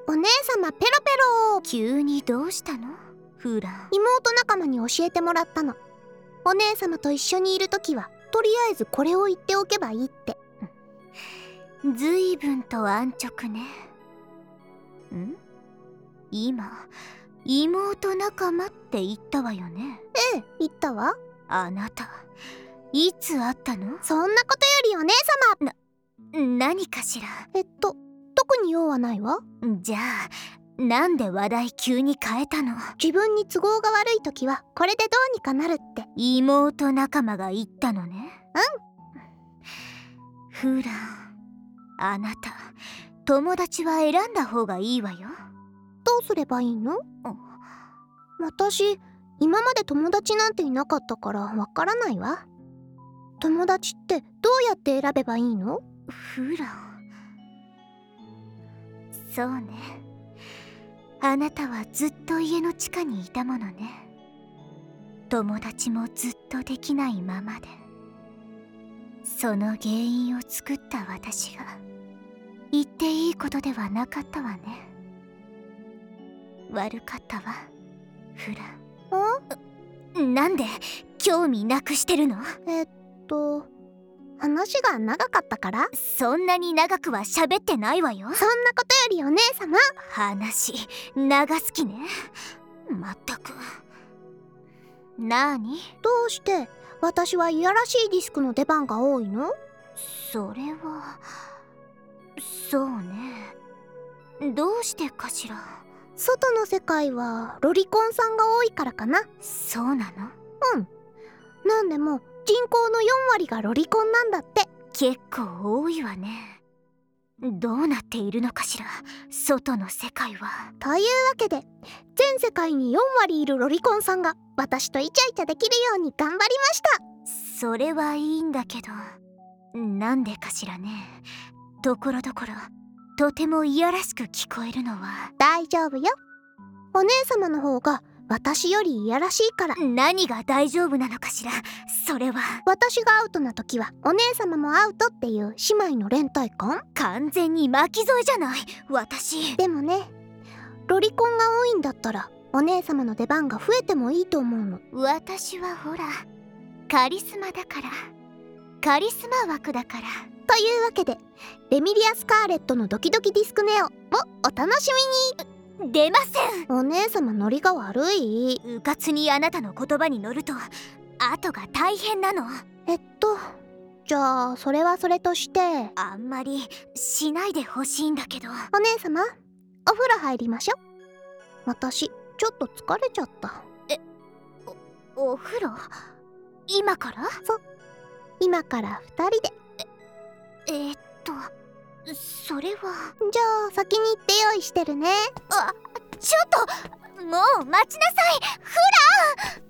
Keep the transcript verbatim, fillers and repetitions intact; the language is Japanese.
お姉様ペロペロ。 急にどうしたのフラン。 妹仲間に教えてもらったの。お姉様と一緒にいるときはとりあえずこれを言っておけばいいって。 ずいぶんと安直ね。ん？今妹仲間って言ったわよね。 ええ、言ったわ。 あなたいつ会ったの？ そんなことよりお姉様。 な、何かしら。 えっと特に用はないわ。 じゃあなんで話題急に変えたの？ 自分に都合が悪い時はこれでどうにかなるって。 妹仲間が言ったのね。 うん。 フラン、あなた友達は選んだ方がいいわよ。 どうすればいいの？私今まで友達なんていなかったからわからないわ。友達ってどうやって選べばいいの？ フラン。そうね、あなたはずっと家の地下にいたものね。友達もずっとできないままで、その原因を作った私が言っていいことではなかったわね。悪かったわフラン。なんで興味なくしてるの？ えっと話が長かったから。 そんなに長くは喋ってないわよ。 そんなことよりお姉様、 話長すぎね。まったく。なーに？ どうして私はいやらしいディスクの出番が多いの？ それはそうね。どうしてかしら。 外の世界はロリコンさんが多いからかな。 そうなの？ うん。なんでも人口のよんわりがロリコンなんだって。 結構多いわね。どうなっているのかしら外の世界は。 というわけで全世界によんわりいるロリコンさんが私とイチャイチャできるように頑張りました。 それはいいんだけど、なんでかしらね。ところどころとてもいやらしく聞こえるのは。 大丈夫よ。お姉様の方が私よりいやらしいから。 何が大丈夫なのかしらそれは。 私がアウトな時はお姉様もアウトっていう姉妹の連帯感。 完全に巻き添えじゃない私。 でもね、ロリコンが多いんだったらお姉様の出番が増えてもいいと思うの。 私はほらカリスマだから、カリスマ枠だから。 というわけでレミリア・スカーレットのドキドキディスクネオをお楽しみに。 出ません。 お姉様ノリが悪い。 うかつにあなたの言葉に乗ると後が大変なの。 えっとじゃあそれはそれとして、 あんまりしないでほしいんだけど。 お姉様お風呂入りましょ。私ちょっと疲れちゃった。 え、お、お風呂今から？ そう、今からふたりで。 え、えー、っとそれは。 じゃあ先に行って用意してるね。 あ、ちょっともう待ちなさいフラン。